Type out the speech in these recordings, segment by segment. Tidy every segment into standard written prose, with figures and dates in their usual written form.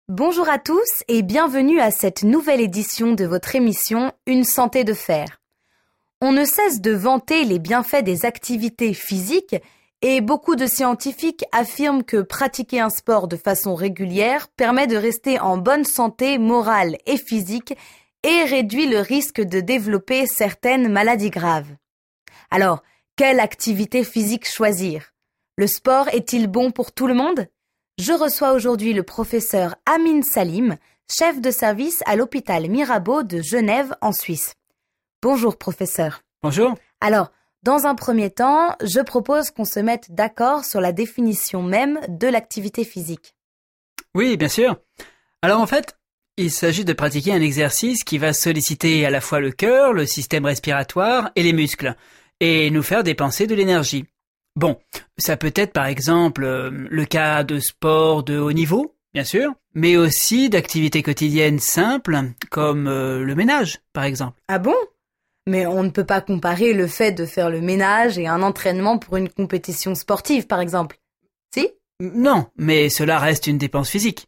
Bonjour à tous et bienvenue à cette nouvelle édition de votre émission Une santé de fer. On ne cesse de vanter les bienfaits des activités physiques et beaucoup de scientifiques affirment que pratiquer un sport de façon régulière permet de rester en bonne santé morale et physique et réduit le risque de développer certaines maladies graves. Alors, quelle activité physique choisir? Le sport est-il bon pour tout le monde? Je reçois aujourd'hui le professeur Amine Salim, chef de service à l'hôpital Mirabeau de Genève en Suisse. Bonjour professeur. Bonjour. Alors, dans un premier temps, je propose qu'on se mette d'accord sur la définition même de l'activité physique. Oui, bien sûr. Alors en fait, il s'agit de pratiquer un exercice qui va solliciter à la fois le cœur, le système respiratoire et les muscles, et nous faire dépenser de l'énergie. Bon, ça peut être par exemple le cas de sport de haut niveau, bien sûr, mais aussi d'activités quotidiennes simples comme le ménage, par exemple. Ah bon? Mais on ne peut pas comparer le fait de faire le ménage et un entraînement pour une compétition sportive, par exemple. Si? Non, mais cela reste une dépense physique.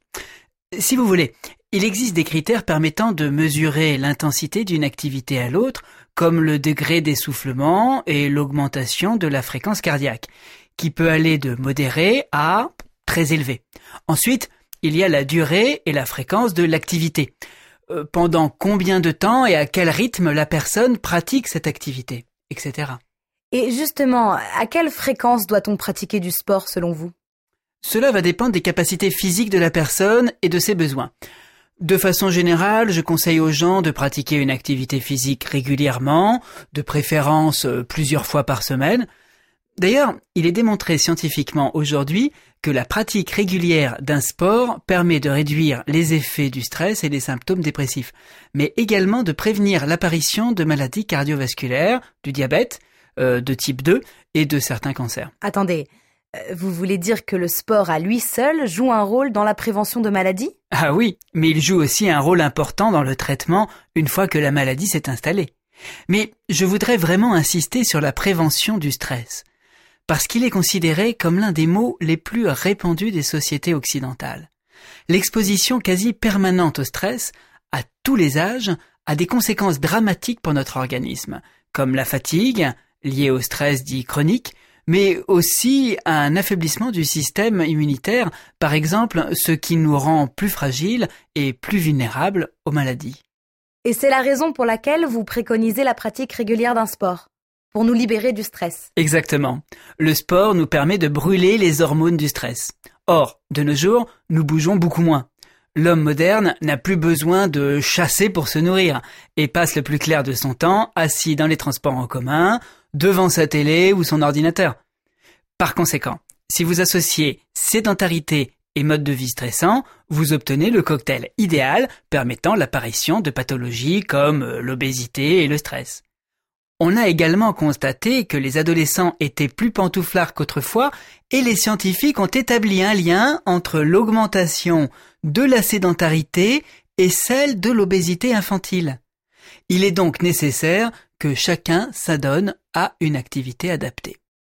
Si vous voulez, il existe des critères permettant de mesurer l'intensité d'une activité à l'autre, comme le degré d'essoufflement et l'augmentation de la fréquence cardiaque, qui peut aller de modéré à très élevé. Ensuite, il y a la durée et la fréquence de l'activité. Pendant combien de temps et à quel rythme la personne pratique cette activité, etc. Et justement, à quelle fréquence doit-on pratiquer du sport selon vous? Cela va dépendre des capacités physiques de la personne et de ses besoins. De façon générale, je conseille aux gens de pratiquer une activité physique régulièrement, de préférence plusieurs fois par semaine. D'ailleurs, il est démontré scientifiquement aujourd'hui que la pratique régulière d'un sport permet de réduire les effets du stress et des symptômes dépressifs, mais également de prévenir l'apparition de maladies cardiovasculaires, du diabète, de type 2 et de certains cancers. Attendez, vous voulez dire que le sport à lui seul joue un rôle dans la prévention de maladies? Ah oui, mais il joue aussi un rôle important dans le traitement une fois que la maladie s'est installée. Mais je voudrais vraiment insister sur la prévention du stress, parce qu'il est considéré comme l'un des maux les plus répandus des sociétés occidentales. L'exposition quasi permanente au stress, à tous les âges, a des conséquences dramatiques pour notre organisme, comme la fatigue, liée au stress dit chronique, mais aussi un affaiblissement du système immunitaire, par exemple ce qui nous rend plus fragiles et plus vulnérables aux maladies. Et c'est la raison pour laquelle vous préconisez la pratique régulière d'un sport, pour nous libérer du stress. Exactement. Le sport nous permet de brûler les hormones du stress. Or, de nos jours, nous bougeons beaucoup moins. L'homme moderne n'a plus besoin de chasser pour se nourrir et passe le plus clair de son temps assis dans les transports en commun, devant sa télé ou son ordinateur. Par conséquent, si vous associez sédentarité et mode de vie stressant, vous obtenez le cocktail idéal permettant l'apparition de pathologies comme l'obésité et le stress. On a également constaté que les adolescents étaient plus pantouflards qu'autrefois et les scientifiques ont établi un lien entre l'augmentation de la sédentarité et celle de l'obésité infantile. Il est donc nécessaire que chacun s'adonne à une activité adaptée.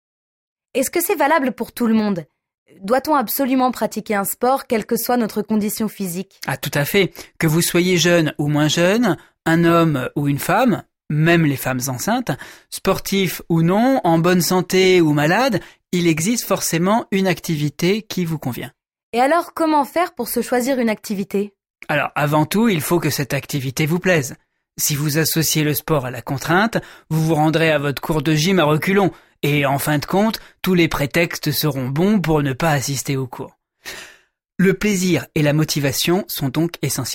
Est-ce que c'est valable pour tout le monde? Doit-on absolument pratiquer un sport, quelle que soit notre condition physique? Ah, tout à fait. Que vous soyez jeune ou moins jeune, un homme ou une femme, même les femmes enceintes, sportifs ou non, en bonne santé ou malades, il existe forcément une activité qui vous convient. Et alors, comment faire pour se choisir une activité? Alors, avant tout, il faut que cette activité vous plaise. Si vous associez le sport à la contrainte, vous vous rendrez à votre cours de gym à reculons, et en fin de compte, tous les prétextes seront bons pour ne pas assister au cours. Le plaisir et la motivation sont donc essentiels.